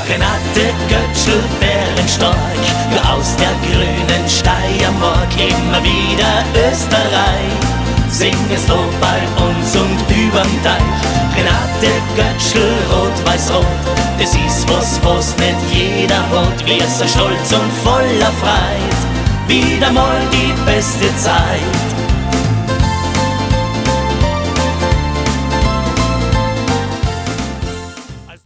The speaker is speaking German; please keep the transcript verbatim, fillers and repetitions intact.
Renate Götschel, bärenstark, ja aus der grünen Steiermark, immer wieder Österreich. Sing es Lob bei uns und überm Teich. Renate Götschel, rot-weiß-rot, das ist was, was nicht jeder hat. Wir sind stolz und voller Freude, wieder mal die beste Zeit.